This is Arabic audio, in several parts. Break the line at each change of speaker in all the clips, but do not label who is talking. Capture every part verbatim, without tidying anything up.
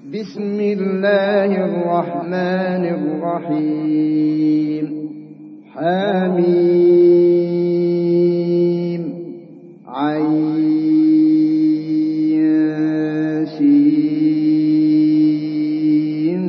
بسم الله الرحمن الرحيم حميم عين سين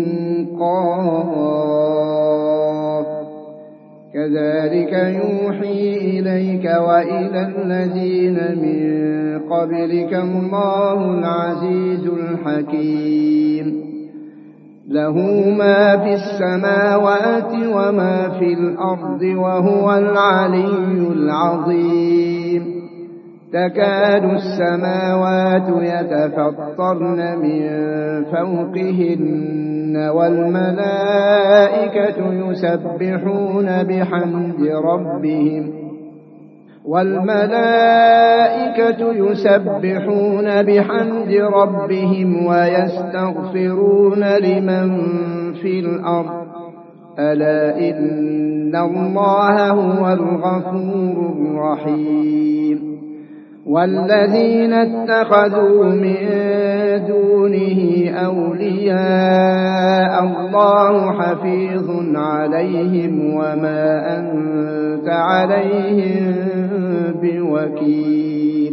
قاف كذلك يوحي إليك وإلى الذين من قبلك الله العزيز الحكيم له ما في السماوات وما في الأرض وهو العلي العظيم تكاد السماوات يتفطرن من فوقهن والملائكة يسبحون بحمد ربهم والملائكة يسبحون بحمد ربهم ويستغفرون لمن في الأرض ألا إن الله هو الغفور الرحيم والذين اتخذوا من دونه أولياء الله حفيظ عليهم وما أنت عليهم بوكيل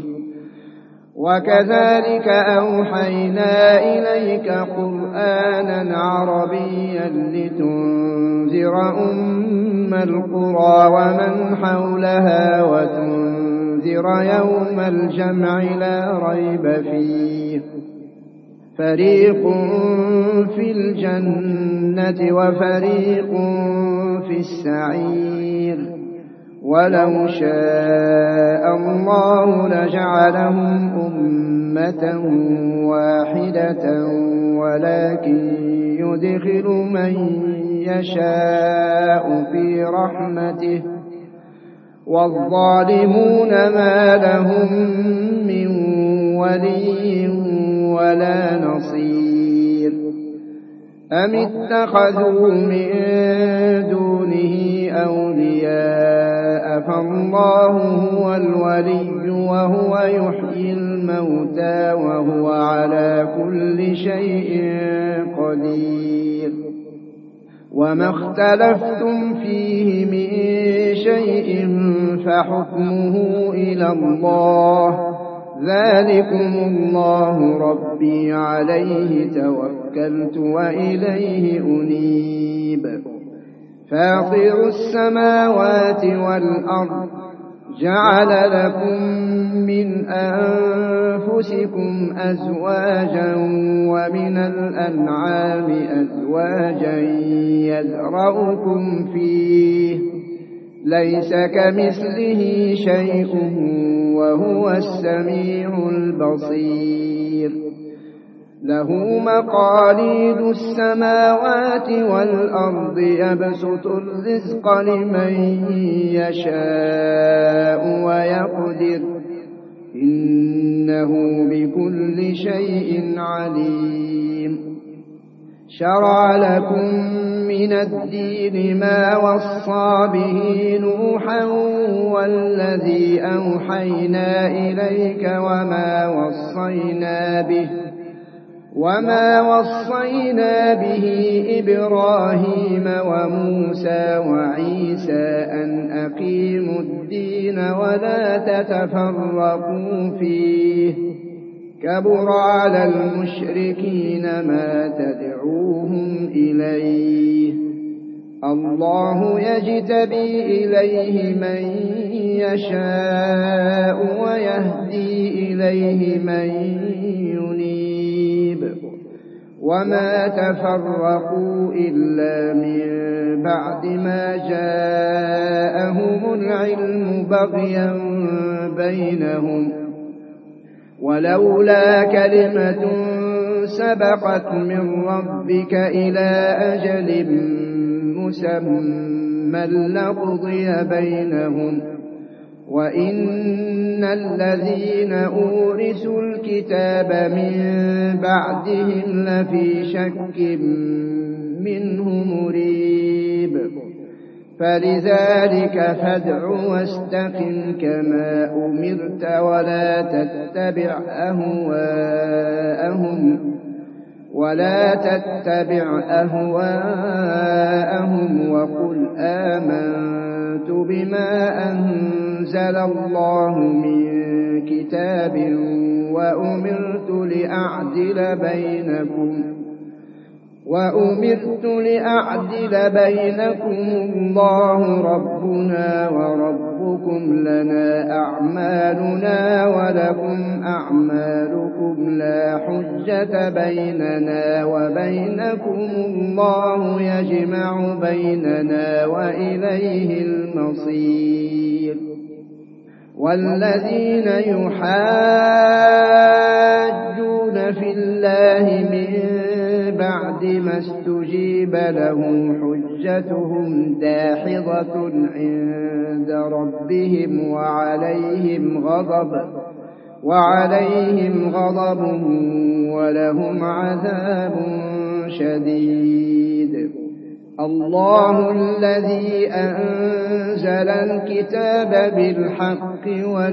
وكذلك أوحينا إليك قرآنا عربيا لتنذر أم القرى ومن حولها وتنذر يوم الجمع لا ريب فيه فريق في الجنة وفريق في السعير ولو شاء الله لجعلهم أمة واحدة ولكن يدخل من يشاء في رحمته والظالمون ما لهم من ولي ولا نصير أم اتخذوا من دونه أولياء فالله هو الولي وهو يحيي الموتى وهو على كل شيء قدير وما اختلفتم فيه من شيء فحكمه إلى الله ذلكم الله ربي عليه توكلت وإليه أنيب فاطر السماوات والأرض جعل لكم من أنفسكم أزواجا ومن الأنعام أزواجا يذرأكم فيه ليس كمثله شيء وهو السميع البصير له مقاليد السماوات والأرض يبسط الرزق لمن يشاء ويقدر إنه بكل شيء عليم شرع لكم من الدين ما وصى به نوحا والذي أوحينا إليك وما وصينا به وما وصينا به إبراهيم وموسى وعيسى أن أقيموا الدين ولا تتفرقوا فيه كبر على المشركين ما تدعوهم إليه الله يجتبي إليه من يشاء ويهدي إليه من ينيب وما تفرقوا إلا من بعد ما جاءهم العلم بغيا بينهم ولولا كلمة سبقت من ربك إلى أجل مسمى لقضي بينهم وإن الذين أورثوا الكتاب من بعدهم لفي شك منه مريب فلذلك فادع واستقم كما أمرت ولا تتبع أهواءهم ولا تتبع أهواءهم وقل آمنت بما أنزل الله من كتاب وأمرت لأعدل بينكم وأمرت لأعدل بينكم الله ربنا وربكم لنا أعمالنا ولكم أعمالكم لا حجة بيننا وبينكم الله يجمع بيننا وإليه المصير والذين يحاجون في الله من بعد ما استجيب له حجتهم داحضة عند ربهم وعليهم غضب وعليهم غضب ولهم عذاب شديد. الله الذي أنزل الكتاب بالحق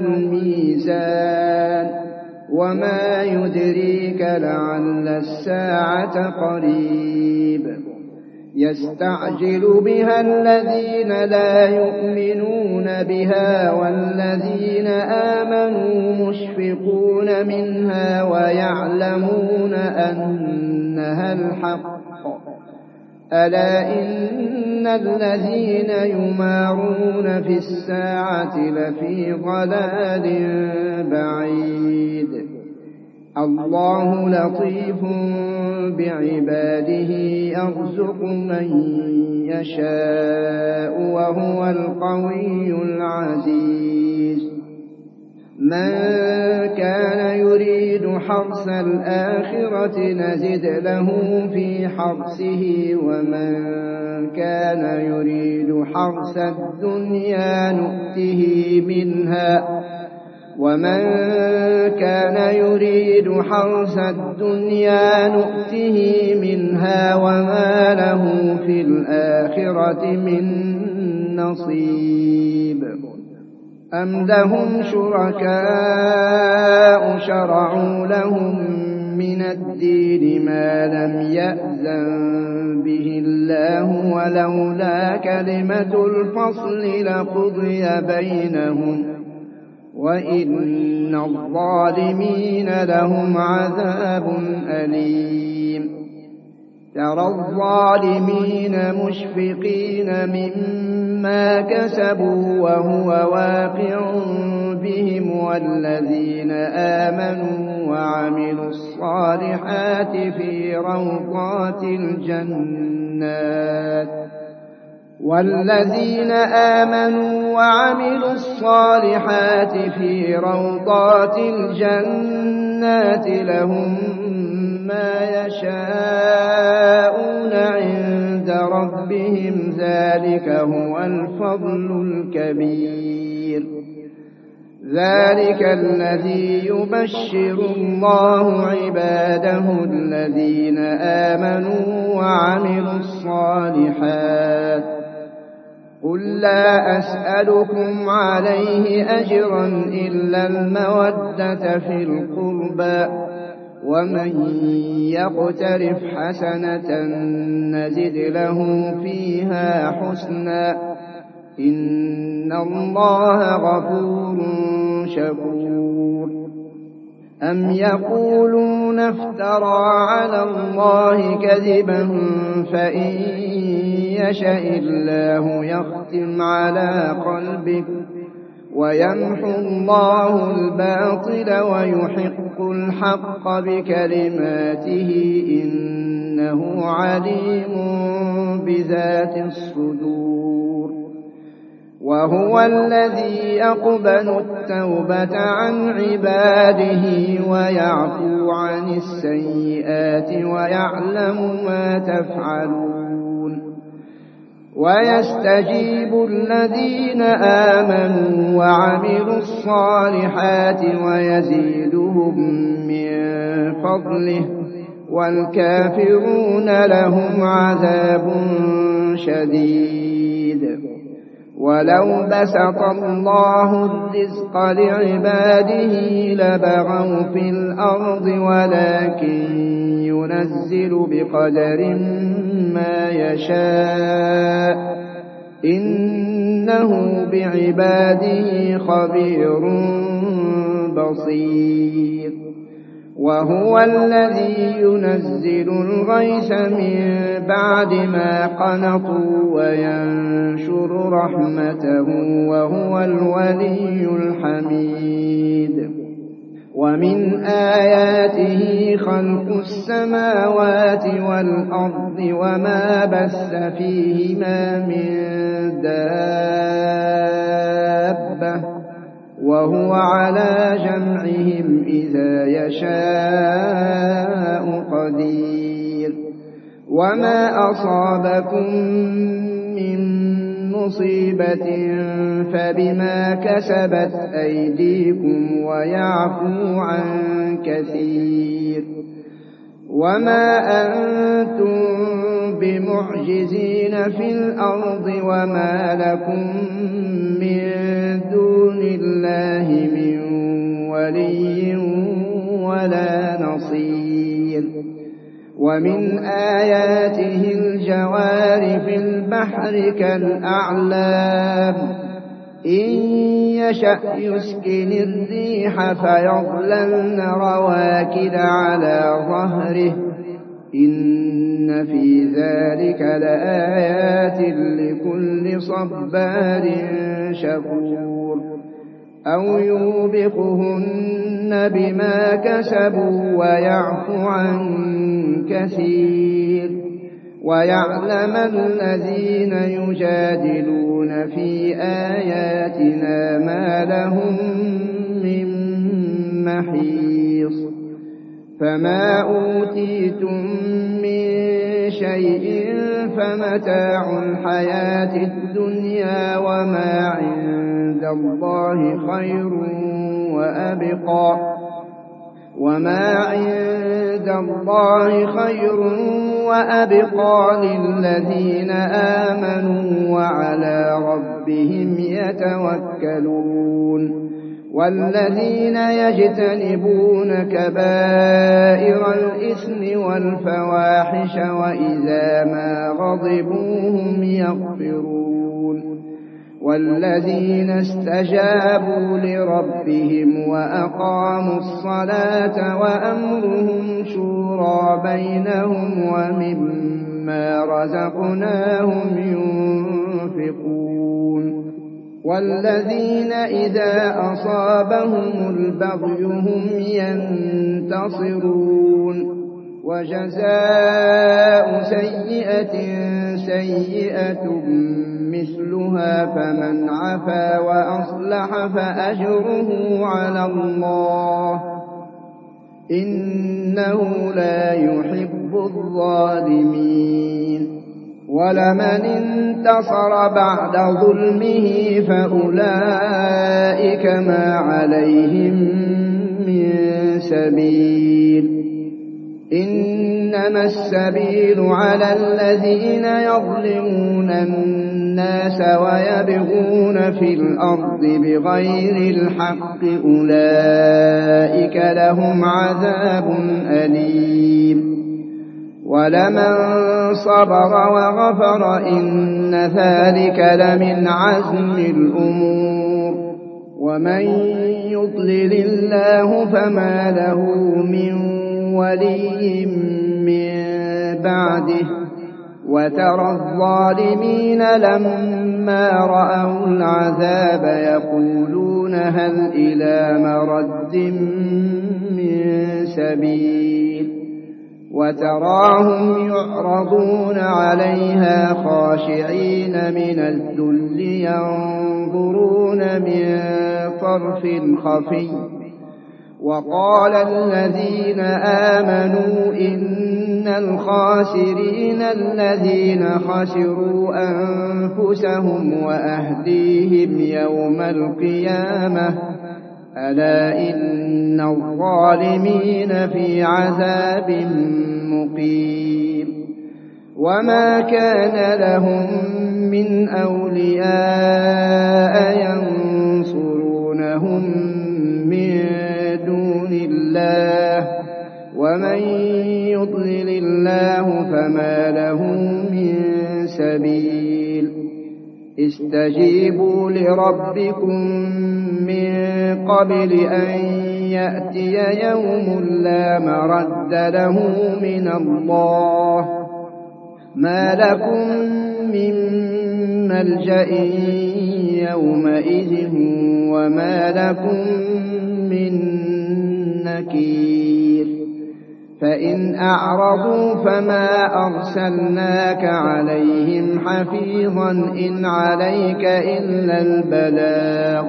والميزان وما يدريك لعل الساعة قريب يستعجل بها الذين لا يؤمنون بها والذين آمنوا مشفقون منها ويعلمون أنها الحق ألا إن الذين يمارون في الساعة لفي ضلال بعيد. الله لطيف بعباده يرزق من يشاء وهو القوي العزيز. من كان يريد حرث الآخرة نزد له في حرثه ومن كان يريد حرث الدنيا نؤته منها ومن كان يريد حرث الدنيا نؤته منها وما له في الآخرة من نصيب. أم لهم شركاء شرعوا لهم من الدين ما لم يأذن به الله ولولا كلمة الفصل لقضي بينهم وإن الظالمين لهم عذاب أليم. ترى الظالمين مشفقين مما كسبوا وهو واقع بهم والذين آمنوا وعملوا الصالحات في روضات الجنات والذين آمنوا وعملوا الصالحات في روضات الجنات لهم ما يشاءون عند ربهم ذلك هو الفضل الكبير. ذلك الذي يبشر الله عباده الذين آمنوا وعملوا الصالحات. قل لا أسألكم عليه أجرا إلا المودة في القربى ومن يقترف حسنة نزد له فيها حسنا إن الله غفور شكور. أم يقولون افترى على الله كذبا فإن يشاء الله يختم على قلبك ويمحو الله الباطل ويحق الحق بكلماته إنه عليم بذات الصدور. وهو الذي يقبل التوبة عن عباده ويعفو عن السيئات ويعلم ما تفعلون. ويستجيب الذين آمنوا وعملوا الصالحات ويزيدهم من فضله والكافرون لهم عذاب شديد. ولو بسط الله الرزق لعباده لبغوا في الأرض ولكن ينزل بقدر ما يشاء إنه بعباده خبير بصير وهو الذي ينزل الغيث من بعد ما قنطوا وينشر رحمته وهو الولي الحميد ومن آياته خلق السماوات والأرض وما بث فيهما من دابة وهو على جمعهم إذا يشاء قدير وما أصابكم من مصيبة فبما كسبت أيديكم ويعفو عن كثير وما أنتم بمعجزين في الأرض وما لكم من دون الله من ولي ولا نصير ومن آياته الجوار في البحر كالأعلام إن يشأ يسكن الريح فيظللن رواكد على ظهره إن في ذلك لآيات لكل صبار شكور أو يوبقهن بما كسبوا ويعفو عن كثير ويعلم الذين يجادلون في آياتنا ما لهم من محيص فما أوتيتم من شيء فمتاع الحياة الدنيا وما عند الله خير وأبقى وما عند الله خير وأبقى للذين آمنوا وعلى ربهم يتوكلون والذين يجتنبون كبائر الإثم والفواحش وإذا ما غضبوا هم يغفرون والذين استجابوا لربهم وأقاموا الصلاة وأمرهم شورى بينهم ومما رزقناهم ينفقون والذين إذا أصابهم البغي هم ينتصرون وجزاء سيئة سيئة مثلها فمن عفا وأصلح فأجره على الله إنه لا يحب الظالمين ولمن انتصر بعد ظلمه فأولئك ما عليهم من سبيل إنما السبيل على الذين يظلمون الناس ويبغون في الأرض بغير الحق أولئك لهم عذاب أليم ولمن صبر وغفر إن ذلك لمن عزم الأمور ومن يضلل الله فما له من ولي من بعده وترى الظالمين لما رأوا العذاب يقولون هل إلى مرد من سبيل وتراهم يعرضون عليها خاشعين من الذل ينظرون من طرف خفي وقال الذين آمنوا إن الخاسرين الذين خسروا أنفسهم وأهليهم يوم القيامة ألا إن الظالمين في عذاب مقيم وما كان لهم من أولياء ينصرونهم من دون الله ومن يضلل الله فما له من سبيل استجيبوا لربكم من قبل أن يأتي يوم لا مرد له من الله ما لكم من ملجأ يومئذ وما لكم من نكير فإن أعرضوا فما أرسلناك عليهم حفيظا إن عليك إلا البلاغ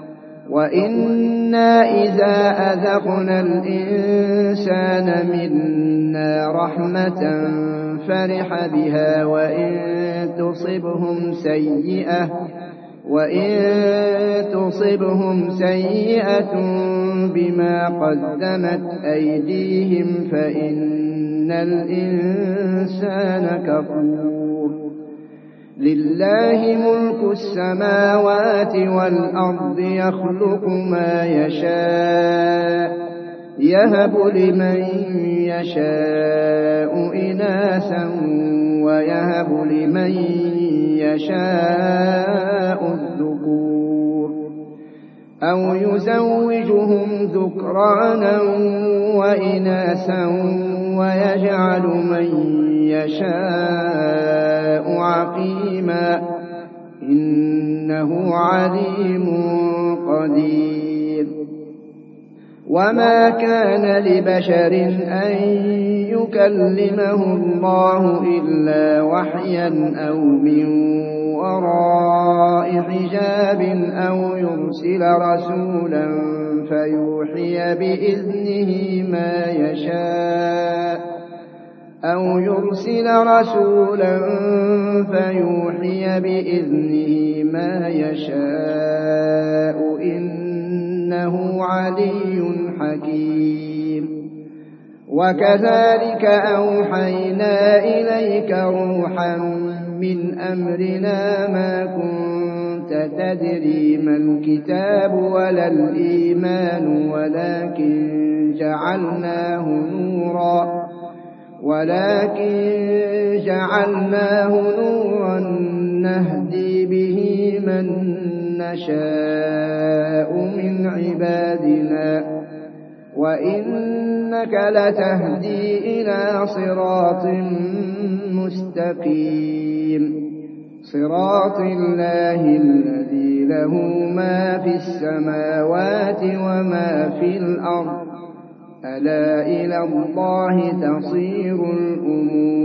وإنا إذا أذقنا الإنسان منا رحمة فرح بها وإن تصبهم سيئة وإن تصبهم سيئة بما قدمت أيديهم فإن الإنسان كفور لله ملك السماوات والأرض يخلق ما يشاء يهب لمن يشاء إناثا ويهب لمن يشاء الذكور أو يزوجهم ذكرانا وإناثا ويجعل من يشاء عقيما إنه عليم قدير وما كان لبشر أن يكلمه الله إلا وحيا أو من وراء حجاب أو يرسل رسولا فيوحي بإذنه ما يشاء أو يرسل رسولا فيوحي بإذنه ما يشاء إنه علي حكيم وكذلك أوحينا إليك روحا من أمرنا ما كنت تدري ما الكتاب ولا الإيمان ولكن جعلناه نورا ولكن جعلناه نورا نهدي به من نشاء من عبادنا وإنك لتهدي إلى صراط مستقيم صراط الله الذي له ما في السماوات وما في الأرض ألا إلى الله تصير الأمور